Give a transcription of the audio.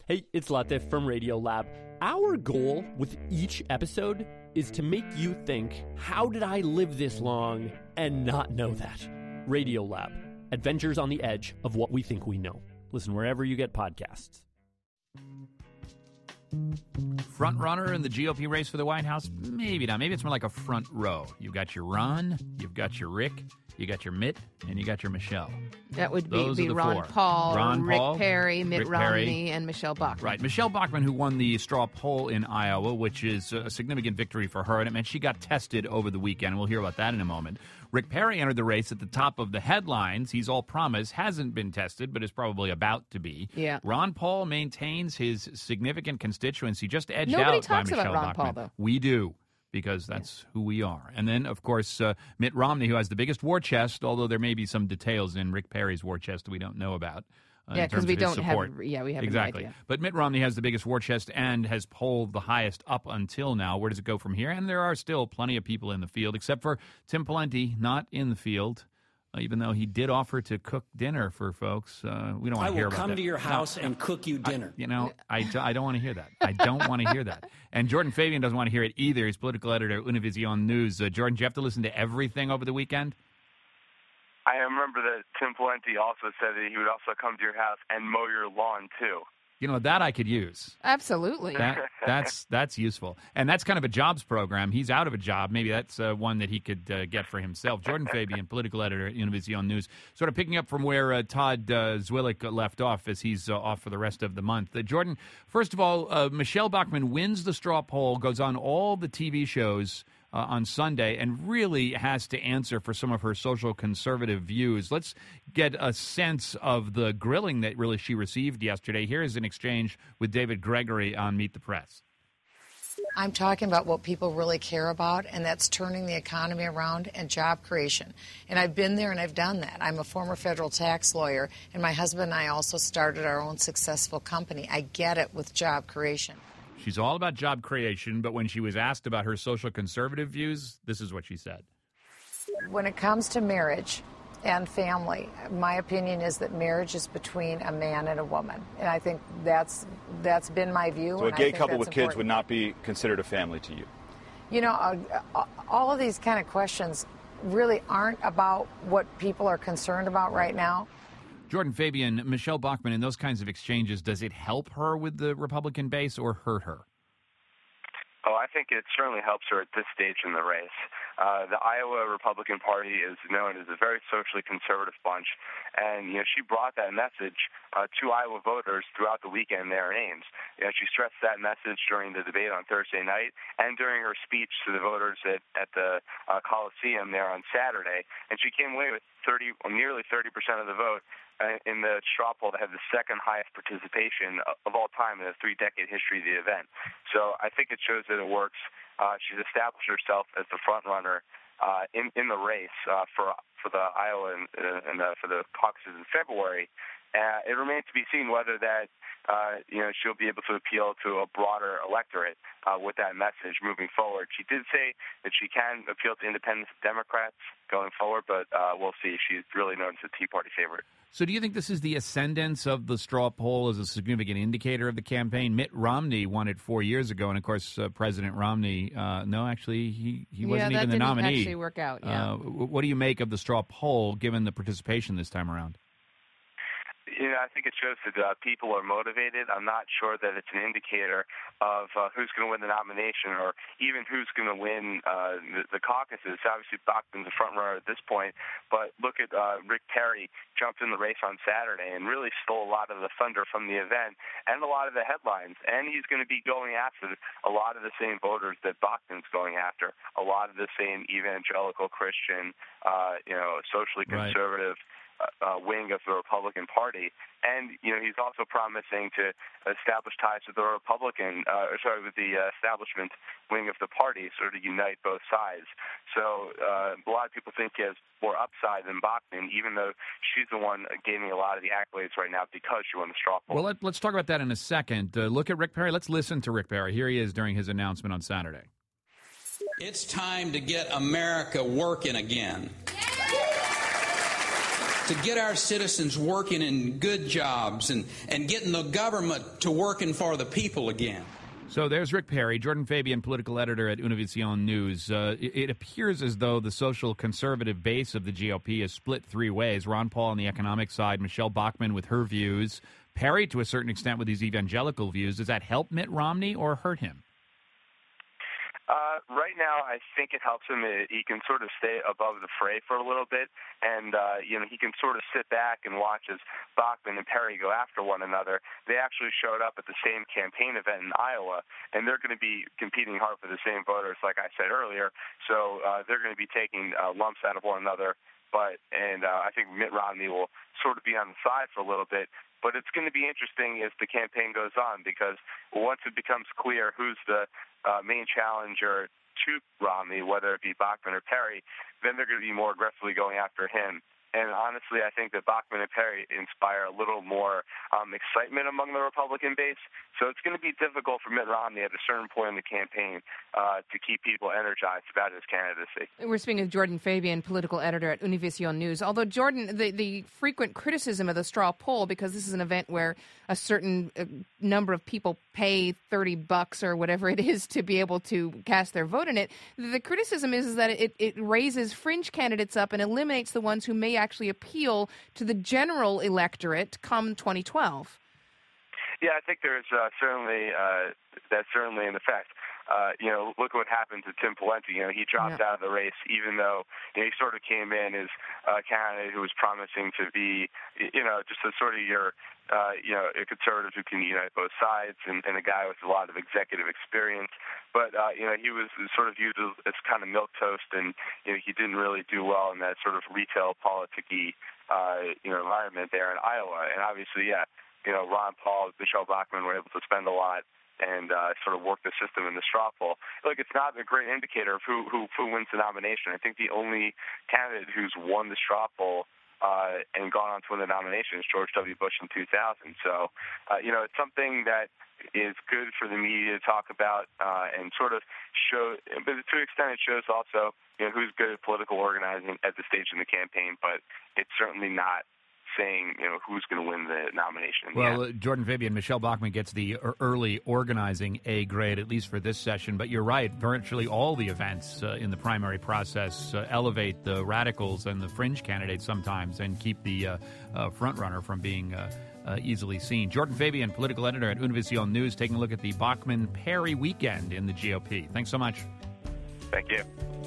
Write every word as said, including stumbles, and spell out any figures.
Hey, it's Latif from Radiolab. Our goal with each episode is to make you think, how did I live this long and not know that? Radiolab, adventures on the edge of what we think we know. Listen wherever you get podcasts. Front runner in the G O P race for the White House? Maybe not. Maybe it's more like a front row. You've got your Ron, you've got your Rick, you got your Mitt, and you got your Michelle. That would be, Those be are the Ron four. Paul, Ron Rick Paul, Perry, Mitt Rick Romney, Perry. and Michelle Bachmann. Right. Michelle Bachmann, who won the straw poll in Iowa, which is a significant victory for her, and it meant she got tested over the weekend. We'll hear about that in a moment. Rick Perry entered the race at the top of the headlines. He's all promise, hasn't been tested, but is probably about to be. Yeah. Ron Paul maintains his significant constituency, just edged Nobody out by talks about Michelle Ron Bachmann. Paul, though. We do, because that's who we are. And then, of course, uh, Mitt Romney, who has the biggest war chest, although there may be some details in Rick Perry's war chest that we don't know about. Uh, Yeah, in because terms we of his don't support. have. Yeah, we have Exactly. No idea. But Mitt Romney has the biggest war chest and has polled the highest up until now. Where does it go from here? And there are still plenty of people in the field, except for Tim Pawlenty, not in the field, uh, even though he did offer to cook dinner for folks. Uh, we don't want I to hear will about come that. to your house No, and cook you dinner. I, you know, I, do, I don't want to hear that. I don't want to hear that. And Jordan Fabian doesn't want to hear it either. He's political editor at Univision News. Uh, Jordan, do you have to listen to everything over the weekend? I remember that Tim Pawlenty also said that he would also come to your house and mow your lawn, too. You know, that I could use. Absolutely. That, that's that's useful. And that's kind of a jobs program. He's out of a job. Maybe that's uh, one that he could uh, get for himself. Jordan Fabian, political editor at Univision News, sort of picking up from where uh, Todd uh, Zwillich left off as he's uh, off for the rest of the month. Uh, Jordan, first of all, uh, Michelle Bachmann wins the straw poll, goes on all the T V shows Uh, on Sunday, and really has to answer for some of her social conservative views. Let's get a sense of the grilling that really she received yesterday. Here is an exchange with David Gregory on Meet the Press. I'm talking about what people really care about, and that's turning the economy around and job creation. And I've been there and I've done that. I'm a former federal tax lawyer, and my husband and I also started our own successful company. I get it with job creation. She's all about job creation, but when she was asked about her social conservative views, this is what she said. When it comes to marriage and family, my opinion is that marriage is between a man and a woman. And I think that's that's been my view. So a and I gay think couple that's with kids important. would not be considered a family to you? You know, uh, uh, all of these kind of questions really aren't about what people are concerned about right now. Jordan Fabian, Michelle Bachmann, in those kinds of exchanges, does it help her with the Republican base or hurt her? Oh, I think it certainly helps her at this stage in the race. Uh, the Iowa Republican Party is known as a very socially conservative bunch, and you know she brought that message uh, to Iowa voters throughout the weekend there in Ames. You know, she stressed that message during the debate on Thursday night and during her speech to the voters at, at the uh, Coliseum there on Saturday, and she came away with thirty, or nearly thirty percent of the vote in the straw poll that had the second highest participation of all time in the three-decade history of the event. So I think it shows that it works. Uh, she's established herself as the front runner uh, in in the race uh, for for the Iowa and, uh, and uh, for the caucuses in February. Uh, it remains to be seen whether that uh, you know she'll be able to appeal to a broader electorate uh, with that message moving forward. She did say that she can appeal to independents and Democrats going forward, but uh, we'll see. She's really known as a Tea Party favorite. So do you think this is the ascendance of the straw poll as a significant indicator of the campaign? Mitt Romney won it four years ago, and, of course, uh, President Romney, uh, no, actually, he, he wasn't yeah, even the didn't nominee. actually work out, yeah. Uh, what do you make of the straw poll, given the participation this time around? You know, I think it shows that uh, people are motivated. I'm not sure that it's an indicator of uh, who's going to win the nomination or even who's going to win uh, the, the caucuses. Obviously, Bachmann's the front runner at this point, but look at uh, Rick Perry jumped in the race on Saturday and really stole a lot of the thunder from the event and a lot of the headlines. And he's going to be going after a lot of the same voters that Bachmann's going after, a lot of the same evangelical Christian, uh, you know, socially conservative. Right. Uh, wing of the Republican Party, and you know he's also promising to establish ties with the Republican, uh, sorry, with the uh, establishment wing of the party, sort of unite both sides. So uh, a lot of people think he has more upside than Bachmann, even though she's the one gaining a lot of the accolades right now because she won the straw poll. Well, let, let's talk about that in a second. Uh, look at Rick Perry. Let's listen to Rick Perry. Here he is during his announcement on Saturday. It's time to get America working again. to get our citizens working in good jobs and, and getting the government to working for the people again. So there's Rick Perry, Jordan Fabian, political editor at Univision News. Uh, it, it appears as though the social conservative base of the G O P is split three ways. Ron Paul on the economic side, Michelle Bachmann with her views, Perry to a certain extent with his evangelical views. Does that help Mitt Romney or hurt him? Uh, right now, I think it helps him. He can sort of stay above the fray for a little bit, and uh, you know he can sort of sit back and watch as Bachmann and Perry go after one another. They actually showed up at the same campaign event in Iowa, and they're going to be competing hard for the same voters, like I said earlier. So uh, they're going to be taking uh, lumps out of one another. But and uh, I think Mitt Romney will sort of be on the side for a little bit. But it's going to be interesting as the campaign goes on, because once it becomes clear who's the uh, main challenger to Romney, whether it be Bachmann or Perry, then they're going to be more aggressively going after him. And honestly, I think that Bachmann and Perry inspire a little more um, excitement among the Republican base. So it's going to be difficult for Mitt Romney at a certain point in the campaign uh, to keep people energized about his candidacy. We're speaking with Jordan Fabian, political editor at Univision News. Although, Jordan, the, the frequent criticism of the straw poll, because this is an event where a certain uh, number of people pay thirty bucks or whatever it is to be able to cast their vote in it, the criticism is, is that it, it raises fringe candidates up and eliminates the ones who may actually appeal to the general electorate come twenty twelve. Yeah, I think there's uh, certainly uh, that's certainly an effect. Uh, you know, look what happened to Tim Pawlenty. You know, he dropped yeah. out of the race, even though you know, he sort of came in as a candidate who was promising to be, you know, just a sort of your, uh, you know, a conservative who can unite both sides, and, and a guy with a lot of executive experience. But uh, you know, he was sort of viewed as, as kind of milquetoast, and you know, he didn't really do well in that sort of retail politic-y, uh, you know, environment there in Iowa. And obviously, yeah, you know, Ron Paul, Michelle Bachmann were able to spend a lot and uh, sort of work the system in the straw poll. Look, it's not a great indicator of who, who, who wins the nomination. I think the only candidate who's won the straw poll uh, and gone on to win the nomination is George W. Bush in two thousand. So, uh, you know, it's something that is good for the media to talk about uh, and sort of show, but to an extent it shows also, you know, who's good at political organizing at the stage in the campaign, but it's certainly not saying, you know, who's going to win the nomination. Well, uh, Jordan Fabian, Michelle Bachmann gets the early organizing A grade, at least for this session. But you're right, virtually all the events uh, in the primary process uh, elevate the radicals and the fringe candidates sometimes and keep the uh, uh, front runner from being uh, uh, easily seen. Jordan Fabian, political editor at Univision News, taking a look at the Bachmann-Perry weekend in the G O P. Thanks so much. Thank you.